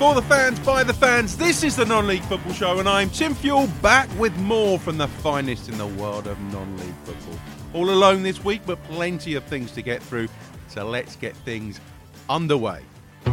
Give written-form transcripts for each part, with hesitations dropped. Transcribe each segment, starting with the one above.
For the fans, by the fans, this is the Non-League Football Show, and I'm Tim Fuel, back with more from the finest in the world of non-league football. All alone this week, but plenty of things to get through, so let's get things underway.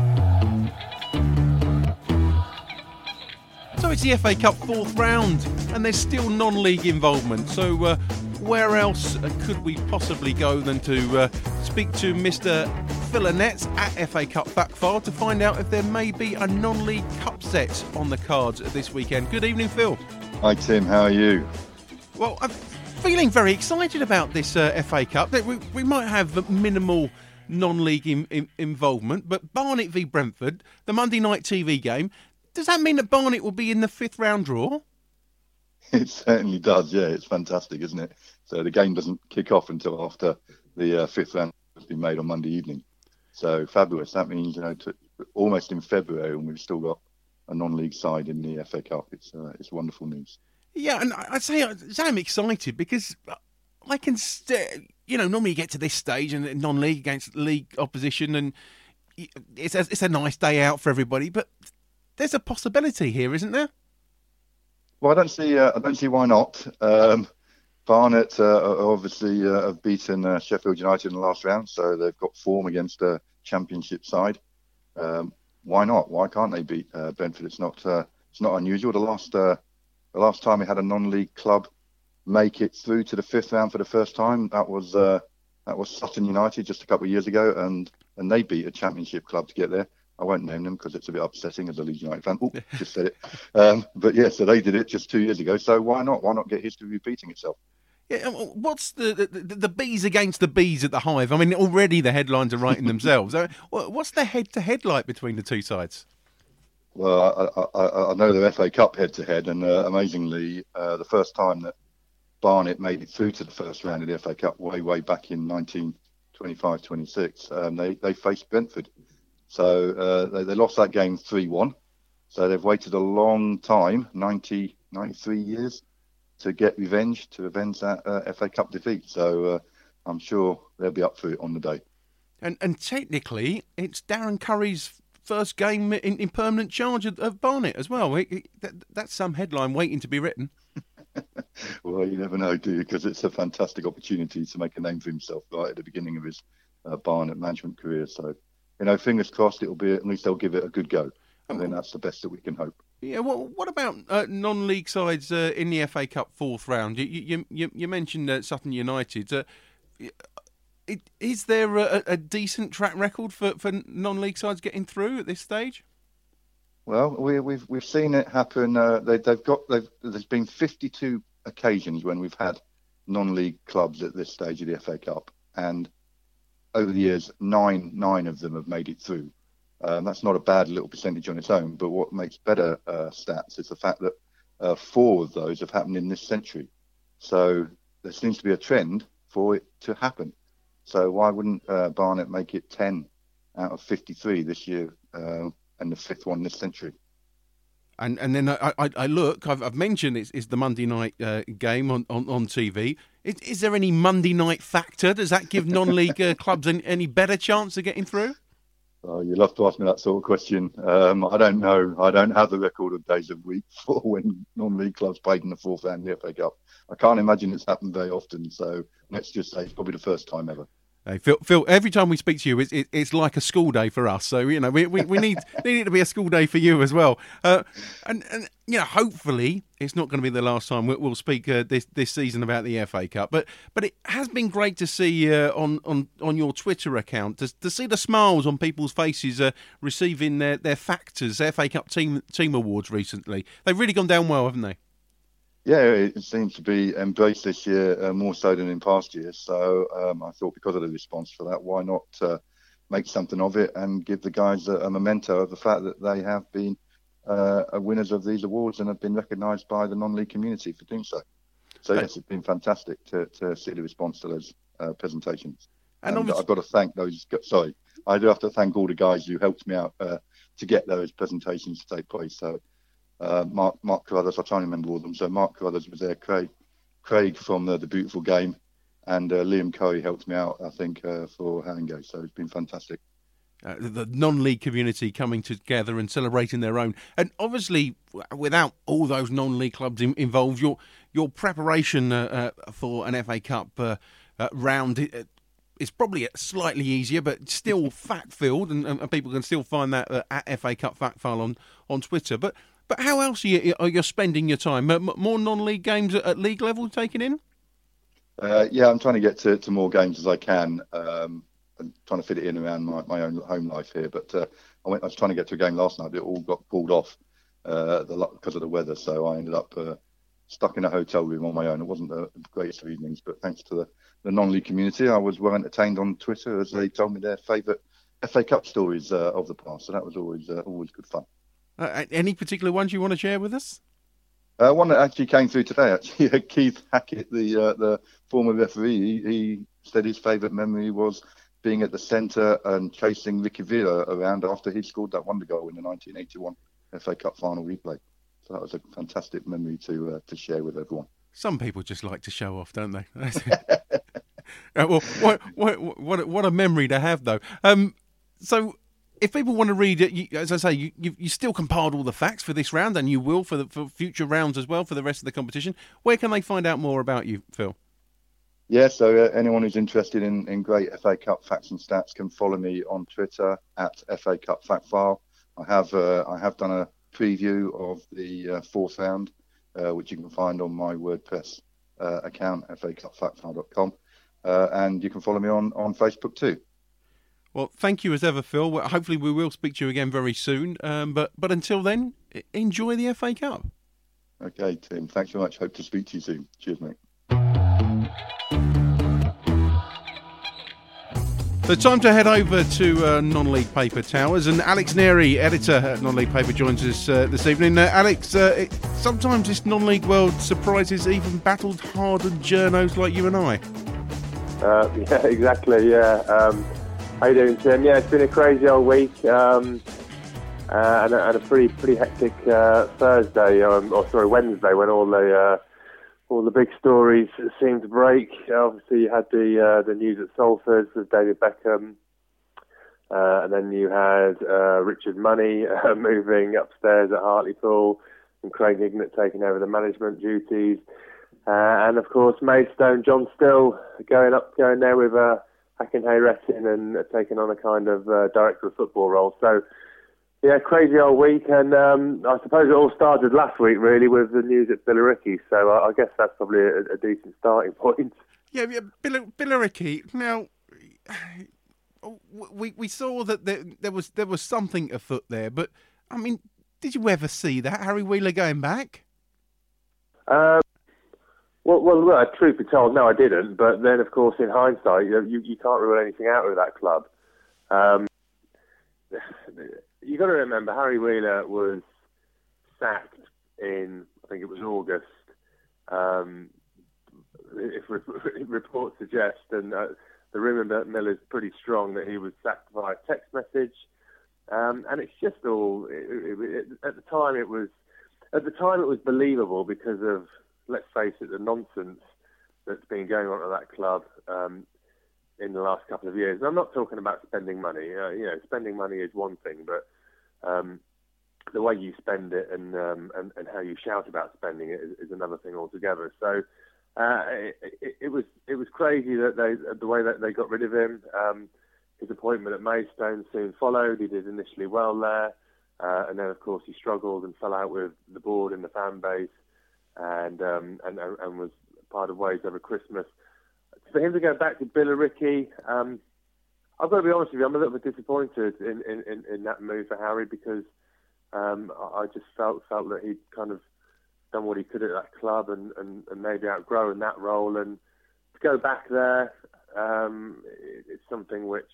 So it's the FA Cup fourth round, and there's still non-league involvement, so where else could we possibly go than to speak to Mr. Phil Annetts at FA Cup Backfile to find out if there may be a non-league cup set on the cards this weekend. Good evening, Phil. Hi, Tim. How are you? Well, I'm feeling very excited about this FA Cup. We might have minimal non-league involvement, but Barnet v Brentford, the Monday night TV game, does that mean that Barnet will be in the fifth round draw? It certainly does, yeah. It's fantastic, isn't it? So the game doesn't kick off until after the fifth round has been made on Monday evening. So fabulous. That means, almost in February, and we've still got a non-league side in the FA Cup. It's wonderful news. Yeah, and I'd say I'm excited because I can, normally you get to this stage and non-league against league opposition, and it's a nice day out for everybody. But there's a possibility here, isn't there? Well, I don't see why not. Barnet obviously have beaten Sheffield United in the last round, so they've got form against a championship side. Why not? Why can't they beat Brentford? It's not unusual. The last time we had a non-league club make it through to the fifth round for the first time, that was Sutton United just a couple of years ago, and they beat a championship club to get there. I won't name them because it's a bit upsetting as a Leeds United fan. Oh, just said it. But yeah, so they did it just 2 years ago. So why not? Why not get history repeating itself? Yeah, what's the bees against the bees at the Hive? I mean, already the headlines are writing themselves. What's the head-to-head like between the two sides? Well, I know the FA Cup head-to-head, and amazingly, the first time that Barnet made it through to the first round of the FA Cup, way back in 1925-26, they faced Brentford. So they lost that game 3-1. So they've waited a long time, 93 years, to get revenge, to avenge that FA Cup defeat. So I'm sure they'll be up for it on the day. And technically, it's Darren Curry's first game in permanent charge of Barnet as well. That's some headline waiting to be written. Well, you never know, do you? Because it's a fantastic opportunity to make a name for himself right at the beginning of his Barnet management career. So, fingers crossed at least they'll give it a good go. I think that's the best that we can hope. Yeah, well, what about non-league sides in the FA Cup fourth round? You mentioned Sutton United. Is there a decent track record for non-league sides getting through at this stage? Well, we've seen it happen. There's been 52 occasions when we've had non-league clubs at this stage of the FA Cup, and over the years, nine of them have made it through. That's not a bad little percentage on its own, but what makes better stats is the fact that 4 of those have happened in this century. So there seems to be a trend for it to happen. So why wouldn't Barnet make it 10 out of 53 this year and the 5th one this century? And then I look, I've mentioned it's the Monday night game on TV. Is there any Monday night factor? Does that give non-league clubs any better chance of getting through? Oh, you love to ask me that sort of question. I don't know. I don't have the record of days of week for when non-league clubs played in the fourth round of the FA Cup. I can't imagine it's happened very often. So let's just say it's probably the first time ever. Hey, Phil, every time we speak to you, it's like a school day for us. So, we need it to be a school day for you as well. And hopefully it's not going to be the last time we'll speak this season about the FA Cup. But it has been great to see on your Twitter account to see the smiles on people's faces receiving their Factors FA Cup team awards recently. They've really gone down well, haven't they? Yeah, it seems to be embraced this year more so than in past years. So I thought because of the response for that, why not make something of it and give the guys a memento of the fact that they have been winners of these awards and have been recognised by the non-league community for doing so. So yes, it's been fantastic to see the response to those presentations. And I've got to thank those. Sorry, I do have to thank all the guys who helped me out to get those presentations to take place. So. Mark Carruthers, I try and remember all of them. So Mark Carruthers was there, Craig from the Beautiful Game, and Liam Curry helped me out, I think, for Haringey. So it's been fantastic. the non-league community coming together and celebrating their own. And obviously, without all those non-league clubs involved, your preparation for an FA Cup round is probably slightly easier, but still fact-filled, and people can still find that at FA Cup Fact File on Twitter. But how else are you spending your time? More non-league games at league level taken in? Yeah, I'm trying to get to more games as I can. I'm trying to fit it in around my own home life here. But I was trying to get to a game last night, but it all got pulled off because of the weather. So I ended up stuck in a hotel room on my own. It wasn't the greatest of evenings, but thanks to the non-league community, I was well entertained on Twitter as they told me their favourite FA Cup stories of the past. So that was always good fun. Any particular ones you want to share with us? One that actually came through today, actually, Keith Hackett, the former referee, he said his favourite memory was being at the centre and chasing Ricky Villa around after he scored that wonder goal in the 1981 FA Cup final replay. So that was a fantastic memory to share with everyone. Some people just like to show off, don't they? Well, what a memory to have, though. So, if people want to read it, as I say, you still compiled all the facts for this round, and you will for future rounds as well for the rest of the competition. Where can they find out more about you, Phil? Yeah, so anyone who's interested in great FA Cup facts and stats can follow me on Twitter at FA Cup Fact File. I have done a preview of the fourth round, which you can find on my WordPress account, facupfactfile.com, and you can follow me on Facebook too. Well, thank you as ever, Phil. Well, hopefully we will speak to you again very soon. But until then, enjoy the FA Cup. Okay, Tim. Thanks very much. Hope to speak to you soon. Cheers, mate. So time to head over to Non-League Paper Towers, and Alex Neri, editor at Non-League Paper, joins us this evening. Alex, sometimes this non-league world surprises even battled-hardened journos like you and I. Yeah, exactly, yeah. How you doing, Tim? Yeah, it's been a crazy old week, and a pretty hectic Wednesday, when all the big stories seemed to break. Obviously, you had the news at Salford with David Beckham, and then you had Richard Money moving upstairs at Hartlepool, and Craig Hignett taking over the management duties, and of course Maidstone, John Still going there with Hakan Hayrettin and taking on a kind of director of football role. So, yeah, crazy old week, and I suppose it all started last week, really, with the news at Billericay. So I guess that's probably a decent starting point. Yeah, Billericay. Now, we saw that there was something afoot there, but I mean, did you ever see that Harry Wheeler going back? Well, truth be told, no, I didn't. But then, of course, in hindsight, you can't rule anything out with that club. You got to remember, Harry Wheeler was sacked in, I think it was August. If reports suggest, and the rumour mill is pretty strong that he was sacked via text message. And it's just all. At the time, it was believable because of, let's face it, the nonsense that's been going on at that club in the last couple of years. And I'm not talking about spending money. Spending money is one thing, but the way you spend it and how you shout about spending it is another thing altogether. So it was crazy that the way that they got rid of him. His appointment at Maidstone soon followed. He did initially well there, and then of course he struggled and fell out with the board and the fan base, and was part of ways over Christmas. For him to go back to Billericay, I've got to be honest with you, I'm a little bit disappointed in that move for Harry, because I just felt that he'd kind of done what he could at that club and maybe outgrown that role, and to go back there, it's something which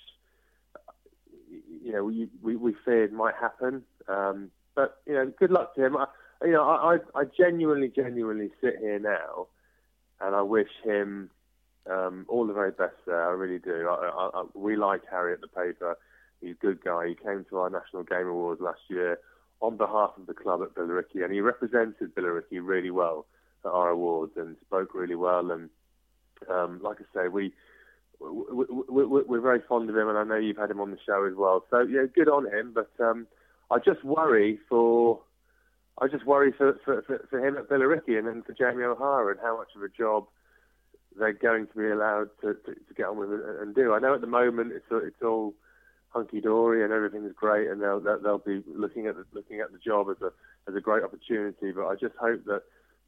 we feared might happen. But good luck to him. I genuinely sit here now, and I wish him all the very best there. I really do. We like Harry at the paper. He's a good guy. He came to our National Game Awards last year on behalf of the club at Billericay, and he represented Billericay really well at our awards and spoke really well. And like I say, we we're very fond of him, and I know you've had him on the show as well. So yeah, good on him. But I just worry for him at Billericay and then for Jamie O'Hara and how much of a job they're going to be allowed to get on with and do. I know at the moment it's all hunky dory and everything's great, and they'll be looking at the job as a great opportunity. But I just hope that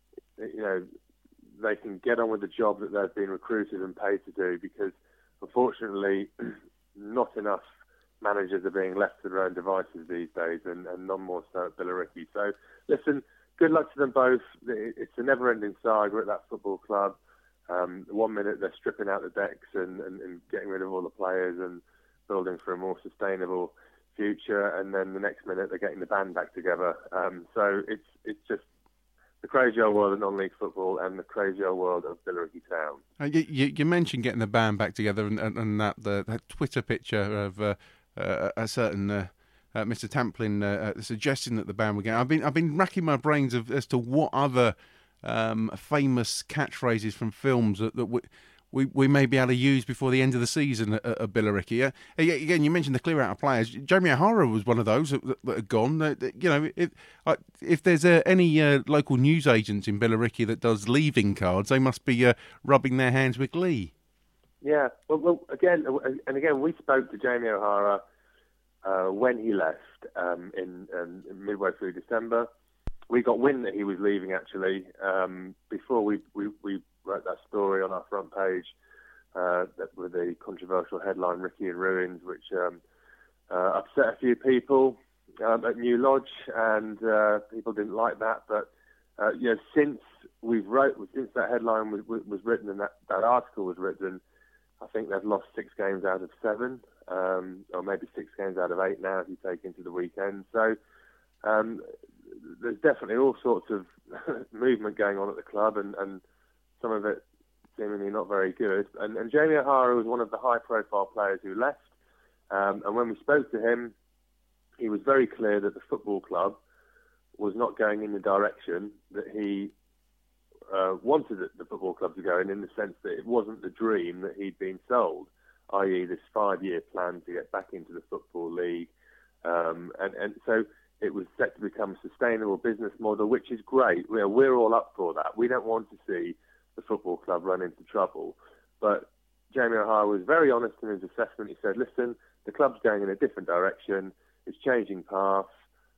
they can get on with the job that they've been recruited and paid to do, because unfortunately not enough managers are being left to their own devices these days, and none more so at Billericay. So listen, good luck to them both. It's a never-ending saga at that football club. 1 minute they're stripping out the decks and getting rid of all the players and building for a more sustainable future, and then the next minute they're getting the band back together. So it's just the crazy old world of non-league football and the crazy old world of Billericay Town. You mentioned getting the band back together, and that Twitter picture of a certain Mr. Tamplin suggesting that the band were going. I've been racking my brains as to what other famous catchphrases from films that we may be able to use before the end of the season at Billericay. Again, you mentioned the clear out of players. Jamie O'Hara was one of those that had gone. If there's any local news agents in Billericay that does leaving cards, they must be rubbing their hands with glee. Yeah, well, again, we spoke to Jamie O'Hara when he left in midway through December. We got wind that he was leaving actually before we wrote that story on our front page with the controversial headline "Ricky in Ruins," which upset a few people at New Lodge, and people didn't like that. But since that headline was written and that article was written, I think they've lost 6 games out of 7, or maybe 6 games out of 8 now if you take into the weekend. So there's definitely all sorts of movement going on at the club, and some of it seemingly not very good. And Jamie O'Hara was one of the high-profile players who left. And when we spoke to him, he was very clear that the football club was not going in the direction that he wanted the football club to go in the sense that it wasn't the dream that he'd been sold, i.e. this 5-year plan to get back into the Football League. And so it was set to become a sustainable business model, which is great. We're all up for that. We don't want to see the football club run into trouble. But Jamie O'Hara was very honest in his assessment. He said, listen, the club's going in a different direction. It's changing paths.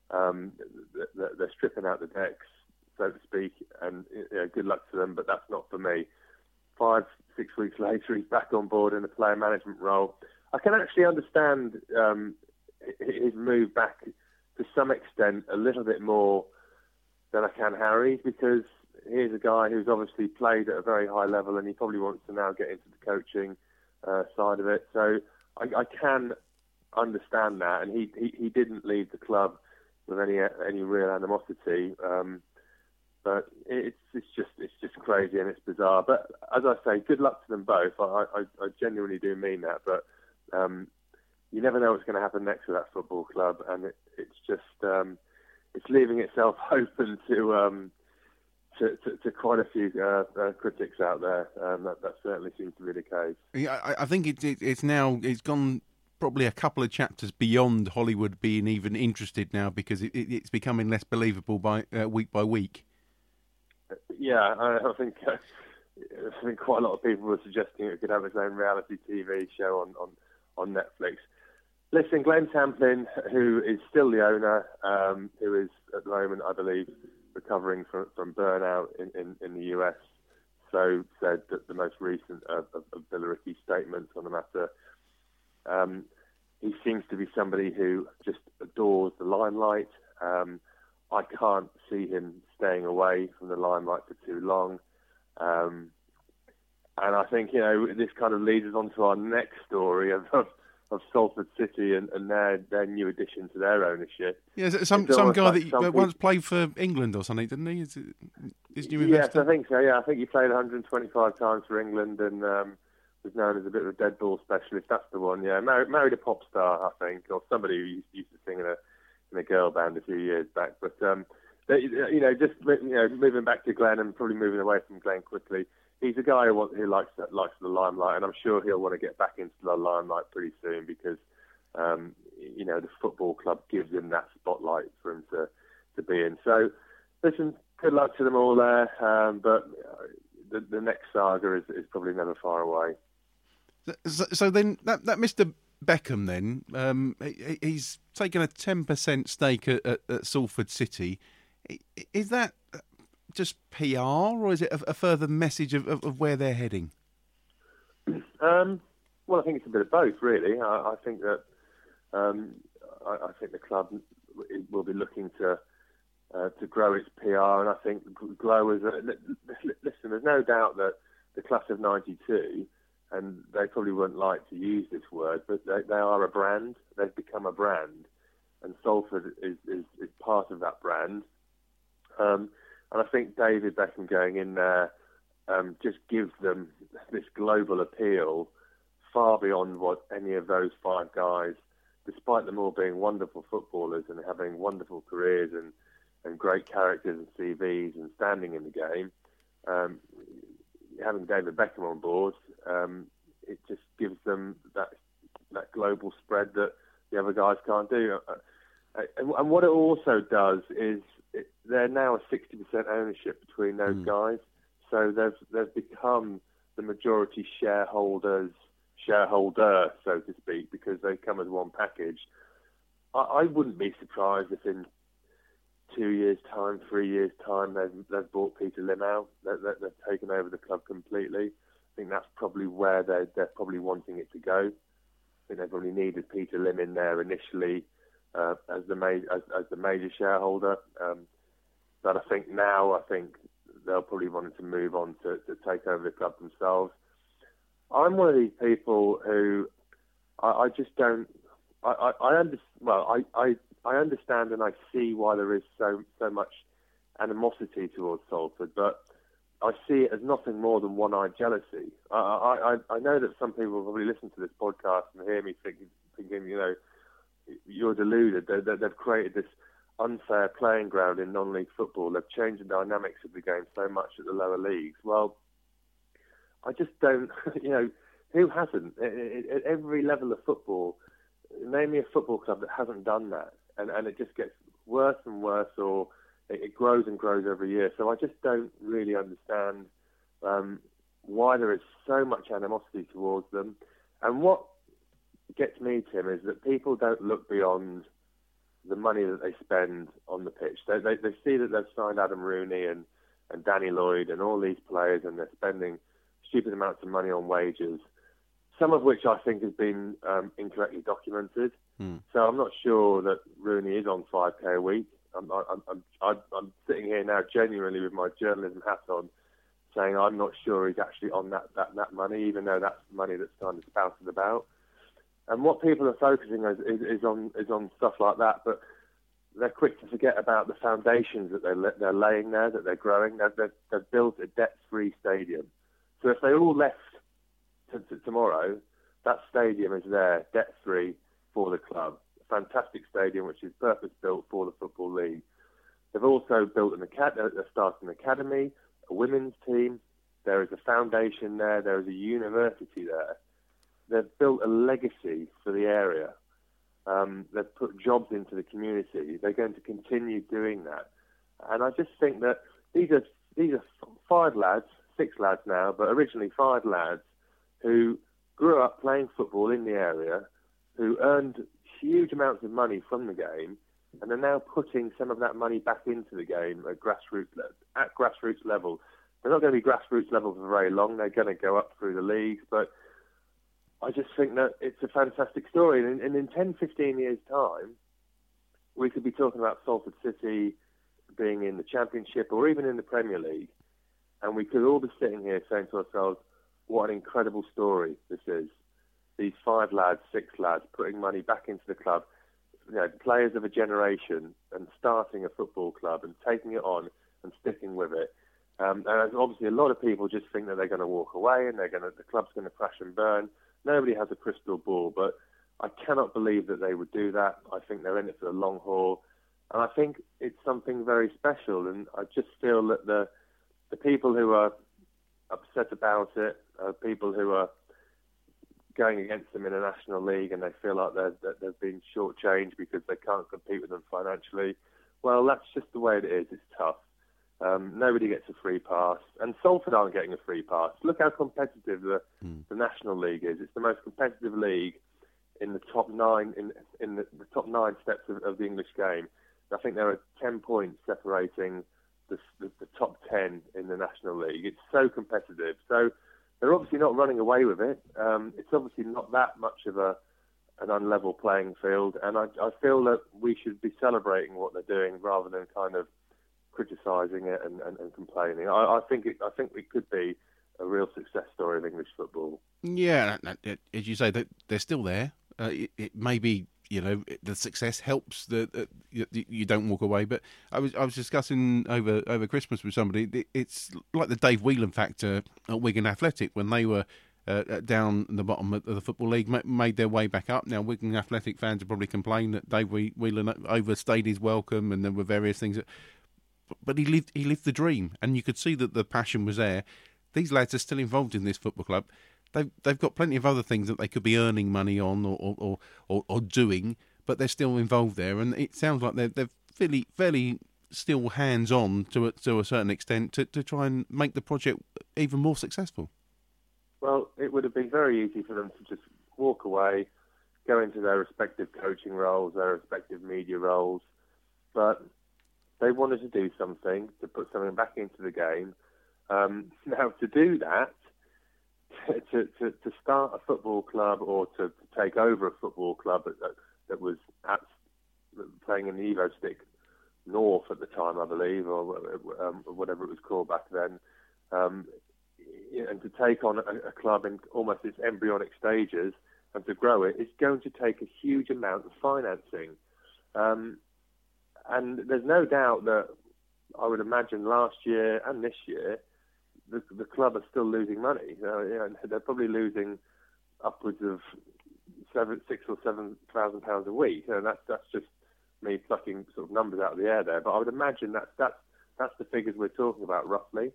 They're stripping out the decks, so to speak, and good luck to them, but that's not for me. 5-6 weeks later, he's back on board in a player management role. I can actually understand his move back to some extent a little bit more than I can Harry's, because here's a guy who's obviously played at a very high level and he probably wants to now get into the coaching side of it. So I can understand that, and he didn't leave the club with any real animosity. But it's just crazy and it's bizarre. But as I say, good luck to them both. I genuinely do mean that. But you never know what's going to happen next with that football club, and it's just it's leaving itself open to quite a few critics out there. That certainly seems to be the case. Yeah, I think it's gone probably a couple of chapters beyond Hollywood being even interested now, because it's becoming less believable by week. Yeah, I think quite a lot of people were suggesting it could have its own reality TV show on Netflix. Listen, Glenn Tamplin, who is still the owner, who is at the moment, I believe, recovering from burnout in the US, so said that the most recent of Billericay's statements on the matter. He seems to be somebody who just adores the limelight. I can't see him staying away from the limelight for too long. And I think, this kind of leads us on to our next story of Salford City and their new addition to their ownership. Yeah, some guy that once played for England or something, didn't he? Is new investor? Yes, I think so. Yeah, I think he played 125 times for England and was known as a bit of a dead ball specialist. That's the one. Yeah, married a pop star, I think, or somebody who used to sing in a girl band a few years back. But moving back to Glenn and probably moving away from Glenn quickly. he's a guy who likes the limelight, and I'm sure he'll want to get back into the limelight pretty soon because the football club gives him that spotlight for him to be in. So, listen, good luck to them all there. But the next saga is probably never far away. So then that Mr. Beckham then he's taken a 10% stake at Salford City. Is that just PR, or is it a further message of where they're heading? Well, I think it's a bit of both, really. I think that I think the club will be looking to grow its PR, and I think Glow is listen. There's no doubt that the class of '92, and they probably wouldn't like to use this word, but they are a brand. They've become a brand, and Salford is part of that brand. And I think David Beckham going in there just gives them this global appeal far beyond what any of those five guys, despite them all being wonderful footballers and having wonderful careers and great characters and CVs and standing in the game, having David Beckham on board, it just gives them that global spread that the other guys can't do. And what it also does is they're now a 60% ownership between those guys, so they've become the majority shareholder, so to speak, because they come as one package. I wouldn't be surprised if in 2 years' time, 3 years' time, they've bought Peter Lim out. They've taken over the club completely. I think that's probably where they're probably wanting it to go. I think they probably needed Peter Lim in there initially as the major shareholder. But I think they'll probably want to move on to take over the club themselves. I'm one of these people who I just don't. I understand and I see why there is so much animosity towards Salford, but I see it as nothing more than one-eyed jealousy. I know that some people probably listen to this podcast and hear me thinking, you're deluded. They've created this unfair playing ground in non-league football. They've changed the dynamics of the game so much at the lower leagues. Well, I just don't, who hasn't? At every level of football, name me a football club that hasn't done that. And it just gets worse and worse, or it grows and grows every year. So I just don't really understand why there is so much animosity towards them. And what gets me, Tim, is that people don't look beyond the money that they spend on the pitch. They see that they've signed Adam Rooney and Danny Lloyd and all these players, and they're spending stupid amounts of money on wages, some of which I think has been incorrectly documented. So I'm not sure that Rooney is on 5k a week. I'm sitting here now genuinely with my journalism hat on, saying I'm not sure he's actually on that money, even though that's money that's kind of spouted about. And what people are focusing on is on stuff like that, but they're quick to forget about the foundations that they're laying there, that they're growing. They've built a debt-free stadium. So if they all left tomorrow, that stadium is there, debt-free for the club. A fantastic stadium, which is purpose-built for the Football League. They've also built they're starting an academy, a women's team. There is a foundation there. There is a university there. They've built a legacy for the area. They've put jobs into the community. They're going to continue doing that. And I just think that these are 6 lads now, but originally 5 lads who grew up playing football in the area, who earned huge amounts of money from the game, and are now putting some of that money back into the game at grassroots level. They're not going to be grassroots level for very long. They're going to go up through the leagues, but I just think that it's a fantastic story. And in 10, 15 years' time, we could be talking about Salford City being in the Championship or even in the Premier League, and we could all be sitting here saying to ourselves, what an incredible story this is. These 5 lads, 6 lads, putting money back into the club, players of a generation, and starting a football club and taking it on and sticking with it. And obviously a lot of people just think that they're going to walk away and the club's going to crash and burn. Nobody has a crystal ball, but I cannot believe that they would do that. I think they're in it for the long haul. And I think it's something very special. And I just feel that the people who are upset about it, people who are going against them in a national league and they feel like they've been shortchanged because they can't compete with them financially. Well, that's just the way it is. It's tough. Nobody gets a free pass, and Salford aren't getting a free pass. Look how competitive the National League is. It's the most competitive league in the top 9 in the top 9 steps of the English game. I think there are 10 points separating the top 10 in the National League. It's so competitive. So they're obviously not running away with it. It's obviously not that much of an unlevel playing field, and I feel that we should be celebrating what they're doing rather than kind of criticising it and complaining. I think it could be a real success story of English football. Yeah, as you say, that they're still there. It may be, the success helps that you don't walk away. But I was discussing over Christmas with somebody. It's like the Dave Whelan factor at Wigan Athletic when they were down the bottom of the Football League, made their way back up. Now, Wigan Athletic fans will probably complain that Dave Whelan overstayed his welcome, and there were various things. But he lived the dream, and you could see that the passion was there. These lads are still involved in this football club. They've got plenty of other things that they could be earning money on or doing, but they're still involved there. And it sounds like they're fairly still hands on to a certain extent to try and make the project even more successful. Well, it would have been very easy for them to just walk away, go into their respective coaching roles, their respective media roles, but they wanted to do something, to put something back into the game. Now, to do that, to start a football club or to take over a football club that was playing in the Evo Stick North at the time, I believe, or whatever it was called back then, and to take on a club in almost its embryonic stages and to grow it, it's going to take a huge amount of financing. And there's no doubt that I would imagine last year and this year, the club are still losing money. They're probably losing upwards of £6,000 or £7,000 a week. That's just me plucking sort of numbers out of the air there. But I would imagine that's the figures we're talking about roughly.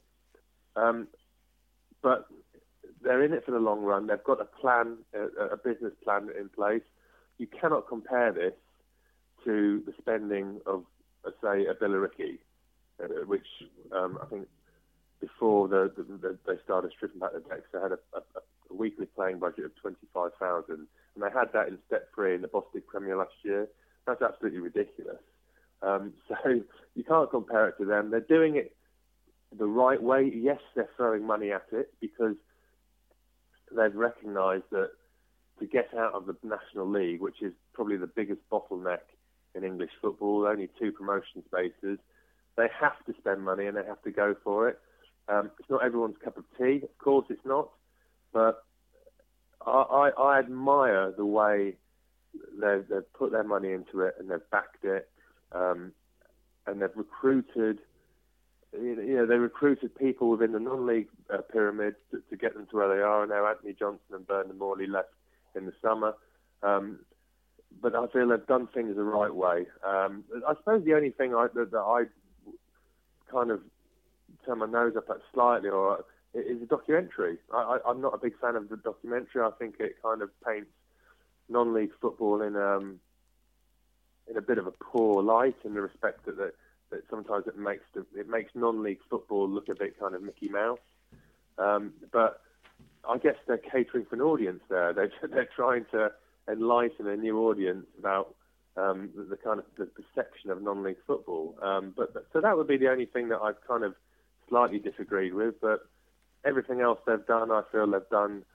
But they're in it for the long run. They've got a plan, a business plan in place. You cannot compare this to the spending of, say, a Billericay, which I think before they started stripping back the decks, they had a weekly playing budget of 25,000, and they had that in step 3 in the Bostik Premier last year. That's absolutely ridiculous. So you can't compare it to them. They're doing it the right way. Yes, they're throwing money at it because they've recognised that to get out of the National League, which is probably the biggest bottleneck in English football, only 2 promotion spaces, they have to spend money and they have to go for it. It's not everyone's cup of tea, of course it's not, but I admire the way they've put their money into it and they've backed it, and they've recruited. They recruited people within the non-league pyramid to get them to where they are. Now Anthony Johnson and Bernard Morley left in the summer. But I feel they've done things the right way. I suppose the only thing that I kind of turn my nose up at slightly is a documentary. I'm not a big fan of the documentary. I think it kind of paints non-league football in a bit of a poor light in the respect that sometimes it makes non-league football look a bit kind of Mickey Mouse. But I guess they're catering for an audience there. They're trying to enlighten a new audience about the kind of the perception of non-league football. So that would be the only thing that I've kind of slightly disagreed with. But everything else they've done, I feel they've done,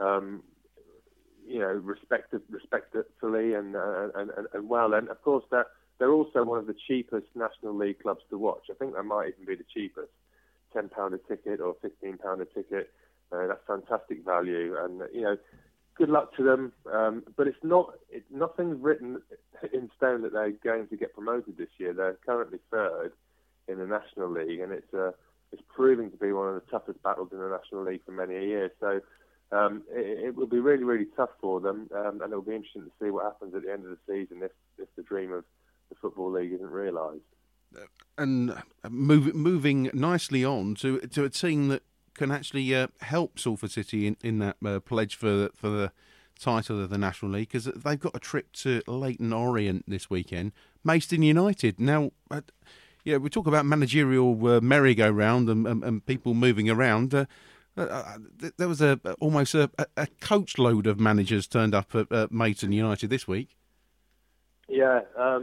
respectfully and well. And of course, they're also one of the cheapest National League clubs to watch. I think they might even be the cheapest, £10 a ticket or £15 a ticket. That's fantastic value, and good luck to them. But nothing's written in stone that they're going to get promoted this year. They're currently 3rd in the National League, and it's proving to be one of the toughest battles in the National League for many a year. So it will be really, really tough for them, and it will be interesting to see what happens at the end of the season if the dream of the Football League isn't realised. And moving nicely on to a team that can actually help Salford City in that pledge for the title of the National League, because they've got a trip to Leyton Orient this weekend. Maidstone United. Now, we talk about managerial merry-go-round and people moving around. There was almost a coach load of managers turned up at Maidstone United this week. Yeah,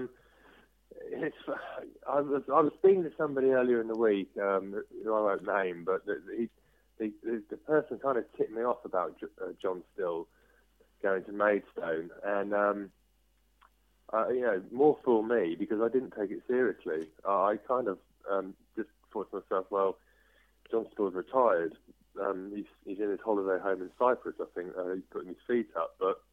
I was speaking to somebody earlier in the week, who I won't name, but the person kind of tipped me off about John Still going to Maidstone, and more for me, because I didn't take it seriously. I kind of just thought to myself, well, John Still's retired. He's in his holiday home in Cyprus, I think. He's putting his feet up, but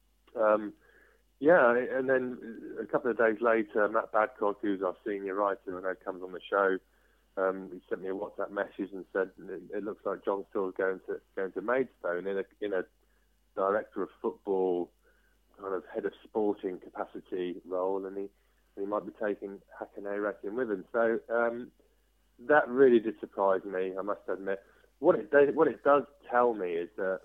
and then a couple of days later, Matt Badcock, who's our senior writer, and who comes on the show, he sent me a WhatsApp message and said it looks like John Still's going to Maidstone in a director of football, kind of head of sporting capacity role, and he might be taking Hakanay Rakin with him. So that really did surprise me, I must admit. What it does tell me is that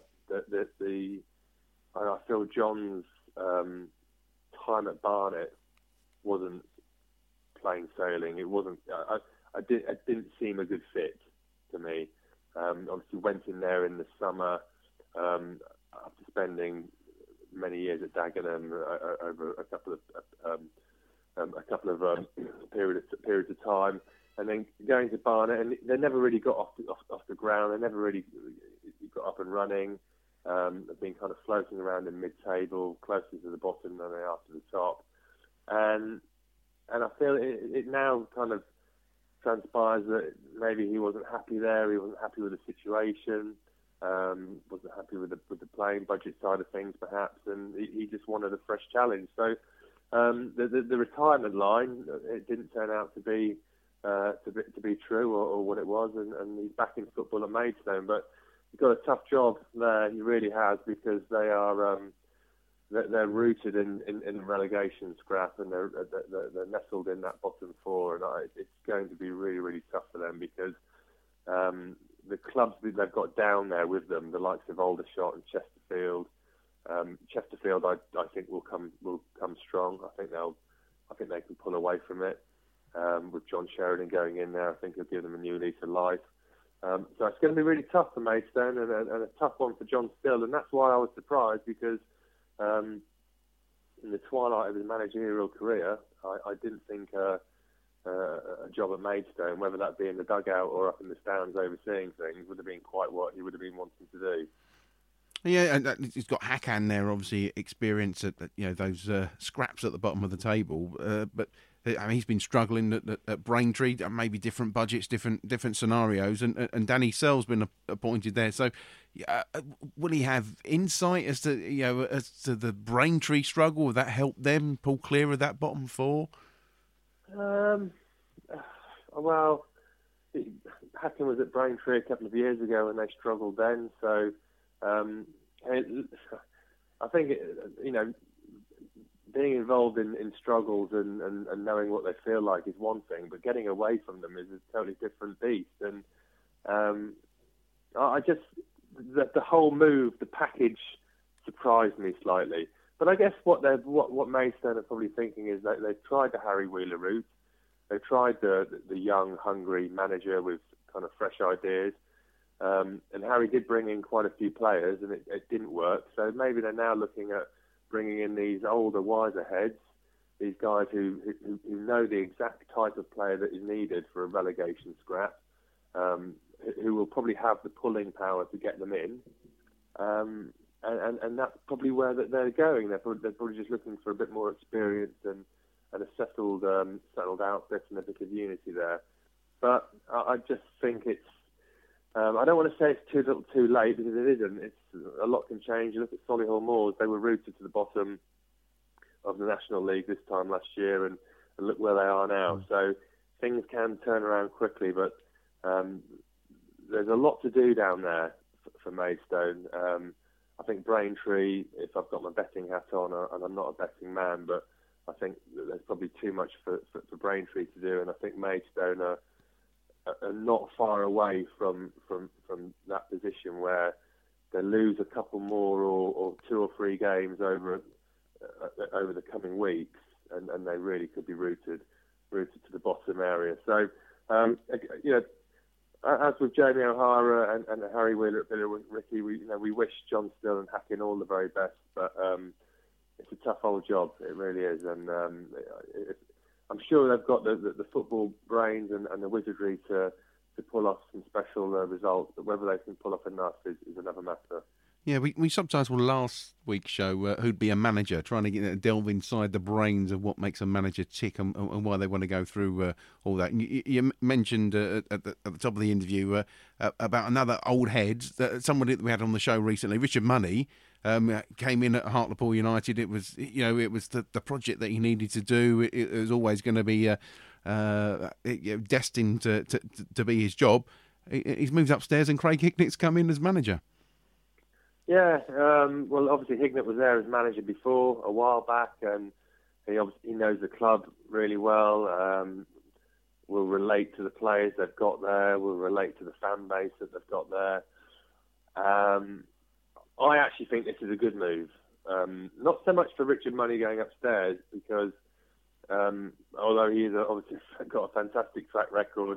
I feel John's time at Barnet wasn't plain sailing. It wasn't. It didn't seem a good fit to me. Obviously, went in there in the summer after spending many years at Dagenham over a couple of periods of time, and then going to Barnet, and they never really got off the ground. They never really got up and running. They've been kind of floating around in mid-table, closer to the bottom than they are to the top, and I feel it now kind of transpires that maybe he wasn't happy there. He wasn't happy with the situation. Wasn't happy with the playing budget side of things, perhaps, and he just wanted a fresh challenge. So the retirement line, it didn't turn out to be true or what it was, and he's back in football at Maidstone. But he's got a tough job there. He really has, because they are they're rooted in the relegation scrap, and they're nestled in that bottom four, and it's going to be really, really tough for them, because the clubs that they've got down there with them, the likes of Aldershot and Chesterfield. Chesterfield, I think will come strong. I think they can pull away from it. With John Sheridan going in there, I think he'll give them a new lease of life. So it's going to be really tough for Maidstone, and a tough one for John Still, and that's why I was surprised, because in the twilight of his managerial career, I didn't think a job at Maidstone, whether that be in the dugout or up in the stands overseeing things, would have been quite what he would have been wanting to do. Yeah, and he's got Hakan there, obviously, experience at those scraps at the bottom of the table. But I mean, he's been struggling at Braintree, maybe different budgets, different scenarios, and Danny Sell's been appointed there. So, will he have insight as to the Braintree struggle? Will that help them pull clear of that bottom four? Well, Hakan was at Braintree a couple of years ago, and they struggled then. So, I think being involved in struggles and knowing what they feel like is one thing, but getting away from them is a totally different beast. And I just the whole move, the package, surprised me slightly. But I guess what Maidstone are probably thinking is that they've tried the Harry Wheeler route. They've tried the young, hungry manager with kind of fresh ideas. And Harry did bring in quite a few players, and it didn't work. So maybe they're now looking at bringing in these older, wiser heads, these guys who know the exact type of player that is needed for a relegation scrap, who will probably have the pulling power to get them in. And that's probably where they're going. They're probably just looking for a bit more experience and a settled outfit and a bit of unity there. But I just think it's. I don't want to say it's too late, because it isn't. A lot can change. You look at Solihull Moors; they were rooted to the bottom of the National League this time last year, and look where they are now. So things can turn around quickly, but there's a lot to do down there for Maidstone. I think Braintree, if I've got my betting hat on, and I'm not a betting man, but I think that there's probably too much for Braintree to do, and I think Maidstone are are not far away from that position where they lose a couple more or 2 or 3 games over the coming weeks, and they really could be rooted to the bottom area. So, as with Jamie O'Hara and Harry Wheeler at Billericay, Ricky, we wish John Still and Hacking all the very best, but it's a tough old job. It really is, and I'm sure they've got the football brains and the wizardry to pull off some special results, but whether they can pull off enough is another matter. Yeah, we subtitled last week's show Who'd Be a Manager, trying to delve inside the brains of what makes a manager tick and why they want to go through all that. And you mentioned at the top of the interview about another old head, somebody that we had on the show recently, Richard Money, came in at Hartlepool United. It was the project that he needed to do. It was always going to be destined to be his job. He's moved upstairs and Craig Hignett's come in as manager. Yeah, well, obviously Hignett was there as manager before, a while back, and he knows the club really well, will relate to the players they've got there, will relate to the fan base that they've got there. I actually think this is a good move. Not so much for Richard Money going upstairs, because although he's obviously got a fantastic track record,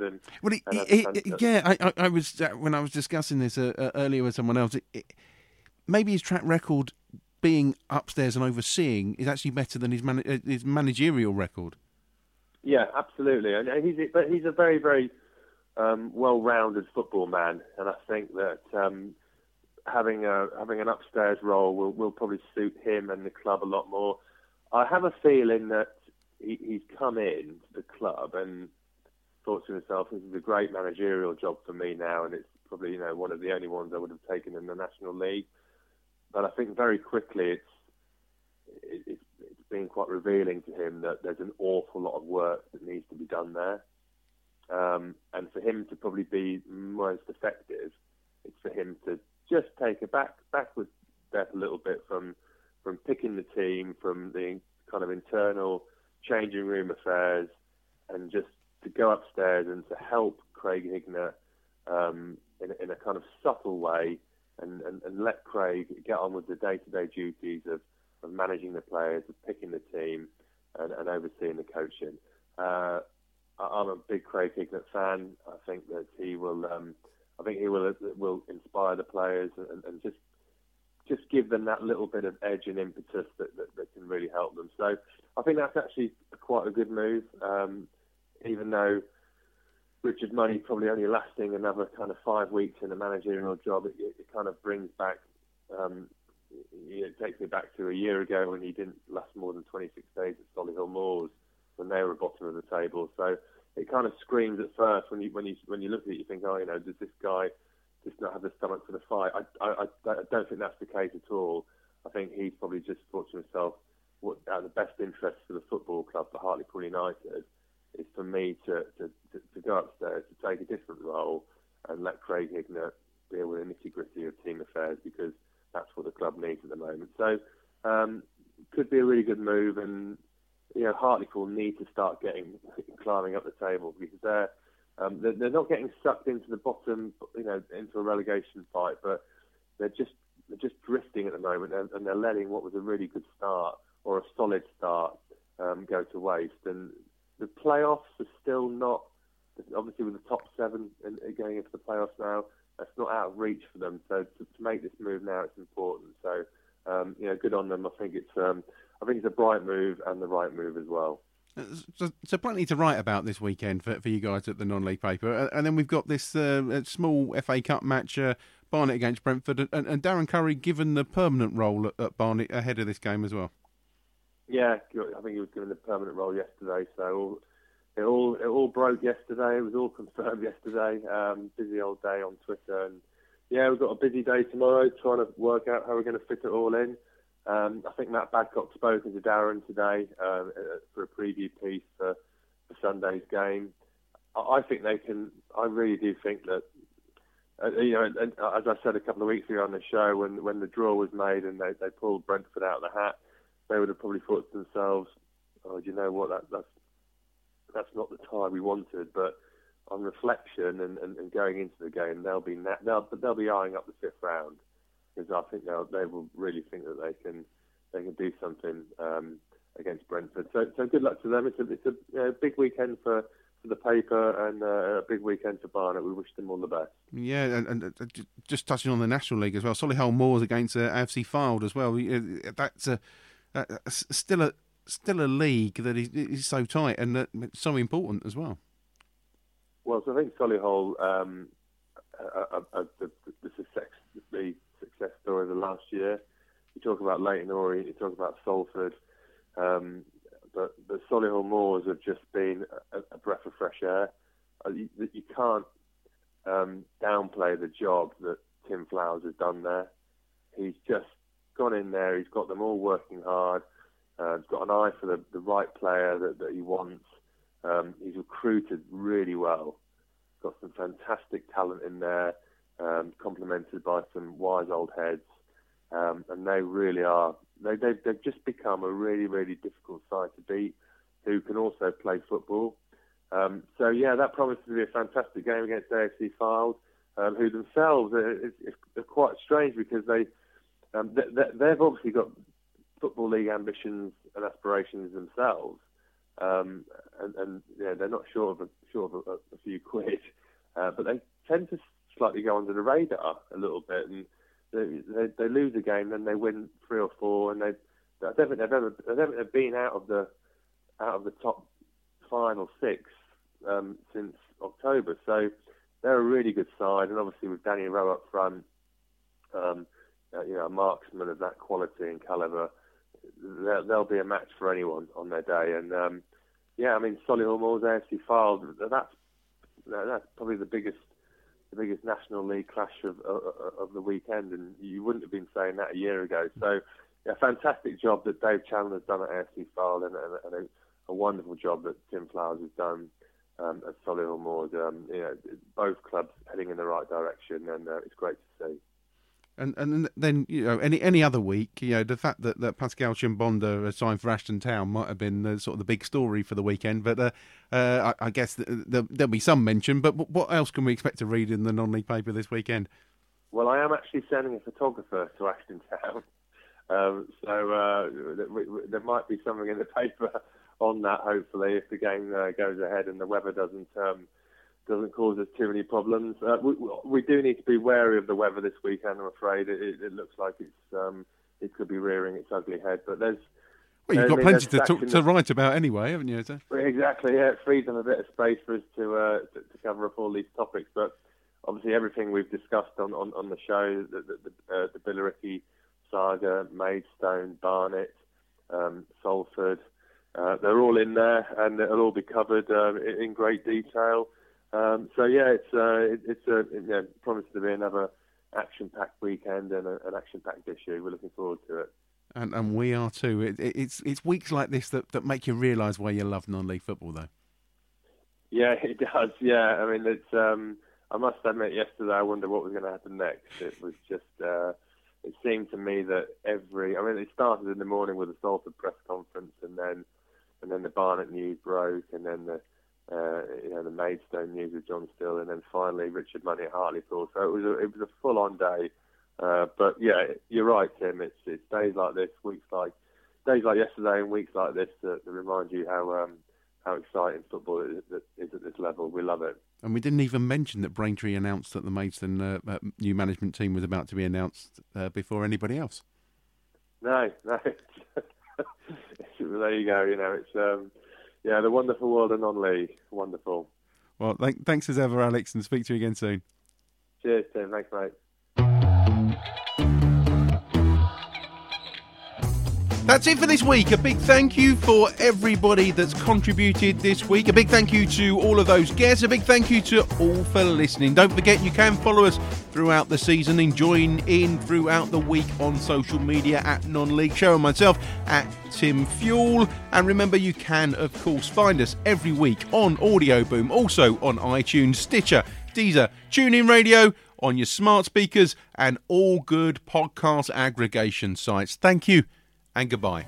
I was when I was discussing this earlier with someone else. Maybe his track record being upstairs and overseeing is actually better than his managerial record. Yeah, absolutely, and he's a very, very well-rounded football man, and I think that having an upstairs role will probably suit him and the club a lot more. I have a feeling that he's come in to the club and thought to himself, "This is a great managerial job for me now, and it's probably one of the only ones I would have taken in the National League." But I think very quickly it's been quite revealing to him that there's an awful lot of work that needs to be done there. And for him to probably be most effective, it's for him to just take a backward step a little bit from picking the team, from the kind of internal changing room affairs, and just to go upstairs and to help Craig Hignett in a kind of subtle way, and let Craig get on with the day-to-day duties of managing the players, of picking the team, and overseeing the coaching. I'm a big Craig Hignett fan. I think that he will. I think he will inspire the players and just give them that little bit of edge and impetus that can really help them. So I think that's actually quite a good move, even though Richard Money probably only lasting another kind of 5 weeks in a managerial job. It kind of brings back, it takes me back to a year ago when he didn't last more than 26 days at Solihull Moors when they were bottom of the table. So it kind of screams at first when you look at it, you think, does this guy just not have the stomach for the fight? I don't think that's the case at all. I think he's probably just thought to himself, what out of the best interest for the football club, for Hartlepool United, is for me to go upstairs, to take a different role and let Craig Hignett deal with the nitty-gritty of team affairs, because that's what the club needs at the moment. So could be a really good move, and Hartlepool need to start climbing up the table, because they're not getting sucked into the bottom, into a relegation fight, but they're just drifting at the moment, and they're letting what was a really good start, or a solid start, go to waste. And the playoffs are still not, obviously with the top 7 and going into the playoffs now, that's not out of reach for them. So to make this move now, it's important. So good on them. I think it's a bright move and the right move as well. So plenty to write about this weekend for you guys at the non-league paper. And then we've got this small FA Cup match, Barnet against Brentford, and Darren Curry given the permanent role at Barnet ahead of this game as well. Yeah, I think he was given the permanent role yesterday. So it all broke yesterday. It was all confirmed yesterday. Busy old day on Twitter, and we've got a busy day tomorrow trying to work out how we're going to fit it all in. I think Matt Badcock's spoken to Darren today for a preview piece for Sunday's game. I think they can. I really do think that, and as I said a couple of weeks ago on the show, when the draw was made and they pulled Brentford out of the hat, they would have probably thought to themselves, "Oh, do you know what? That's not the tie we wanted." But reflection and going into the game, they'll be eyeing up the fifth round, because I think they will really think that they can do something against Brentford. So good luck to them. It's a big weekend for the paper and a big weekend for Barnet. We wish them all the best. Yeah, and just touching on the National League as well, Solihull Moors against AFC Fylde as well. That's still a league that is so tight and so important as well. Well, so I think Solihull the success story of the last year. You talk about Leyton Orient, you talk about Salford, but the Solihull Moors have just been a breath of fresh air. You can't downplay the job that Tim Flowers has done there. He's just gone in there. He's got them all working hard. He's got an eye for the right player that he wants. He's recruited really well. Got some fantastic talent in there, complemented by some wise old heads. And they really are. They've just become a really, really difficult side to beat, who can also play football. So yeah, that promises to be a fantastic game against AFC Fylde, who themselves are quite strange, because they've obviously got Football League ambitions and aspirations themselves, and yeah, they're not short of a few quid, but they tend to slightly go under the radar a little bit, and they lose a game, then they win 3 or 4, and I don't think they've been out of the top 5 or 6 since October. So they're a really good side, and obviously with Danny Rowe up front, a marksman of that quality and calibre, they'll be a match for anyone on their day. And Solihull Moors, AFC Fylde, that's probably the biggest National League clash of the weekend, and you wouldn't have been saying that a year ago. So, a fantastic job that Dave Chandler's done at AFC Fylde, and a wonderful job that Tim Flowers has done at Solihull Moors. Both clubs heading in the right direction, and it's great to see. And then any other week, the fact that Pascal Chimbonda signed for Ashton Town might have been sort of the big story for the weekend. But I guess there'll be some mention. But what else can we expect to read in the non-league paper this weekend? Well, I am actually sending a photographer to Ashton Town, so there might be something in the paper on that. Hopefully, if the game goes ahead and the weather doesn't cause us too many problems. We do need to be wary of the weather this weekend, I'm afraid. It looks like it could be rearing its ugly head. But you've got plenty to write about anyway, haven't you? Exactly, yeah. It frees them a bit of space for us to cover up all these topics. But obviously everything we've discussed on the show, the Billericay saga, Maidstone, Barnet, Salford, they're all in there, and it'll all be covered in great detail. It's promised to be another action-packed weekend and an action-packed issue. We're looking forward to it. And we are too. It's weeks like this that make you realise why you love non-league football, though. Yeah, it does. Yeah, I mean, it's. I must admit, yesterday I wondered what was going to happen next. It was just. It seemed to me that it started in the morning with the Salford press conference, and then the Barnet news broke, and then the Maidstone news with John Still, and then finally Richard Money at Hartlepool. So it was a full-on day. But yeah, you're right, Tim. It's days like this, days like yesterday, and weeks like this that remind you how exciting football is at this level. We love it. And we didn't even mention that Braintree announced that the Maidstone new management team was about to be announced before anybody else. No. There you go. It's. Yeah, the wonderful world of non-league. Wonderful. Well, thanks as ever, Alex, and speak to you again soon. Cheers, Tim. Thanks, mate. That's it for this week. A big thank you for everybody that's contributed this week. A big thank you to all of those guests. A big thank you to all for listening. Don't forget you can follow us throughout the season and join in throughout the week on social media at Non-League Show and myself at Tim Fuel. And remember, you can, of course, find us every week on Audio Boom, also on iTunes, Stitcher, Deezer, TuneIn Radio, on your smart speakers and all good podcast aggregation sites. Thank you and goodbye.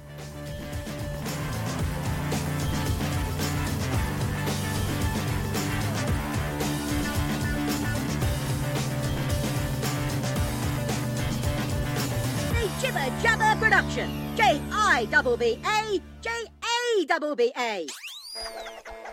production. JIBBA, JABBA.